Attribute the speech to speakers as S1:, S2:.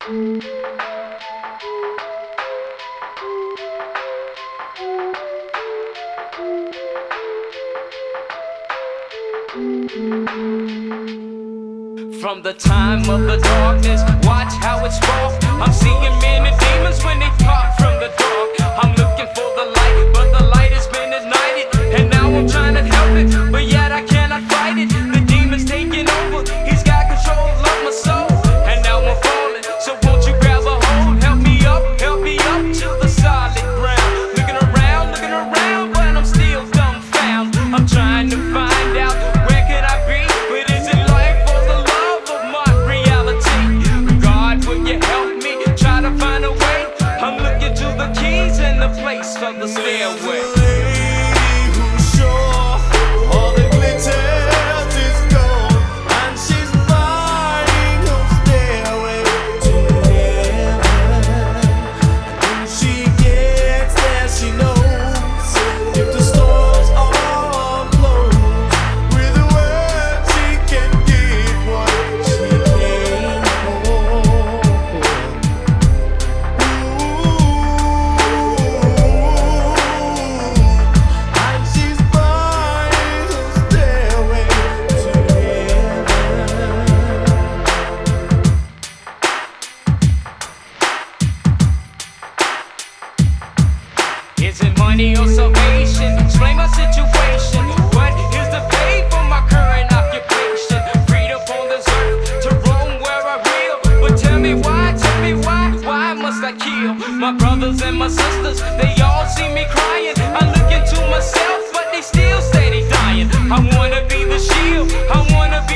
S1: From the time of the darkness, watch how it sparks. I'm seeing men and demons when they pop from the dark. I'm looking for the light, but the light has been ignited, and now I'm trying to help it, but yet I cannot fight it. The demon's taking over, he's got control of my soul, and now I'm falling. So won't you grab a hold, help me up to the solid ground. Looking around, but I'm still dumbfounded. I'm trying to find out where can I be, but is it life or the love of my reality? God, will you help me try to find a way? I'm looking to the keys and the place from the stairway. Is it money or salvation? Explain my situation. What is the pay for my current occupation? Freedom on this earth to roam where I will. But tell me why must I kill my brothers and my sisters? They all see me crying. I look into myself, but they still say they dying. I wanna be the shield, I wanna be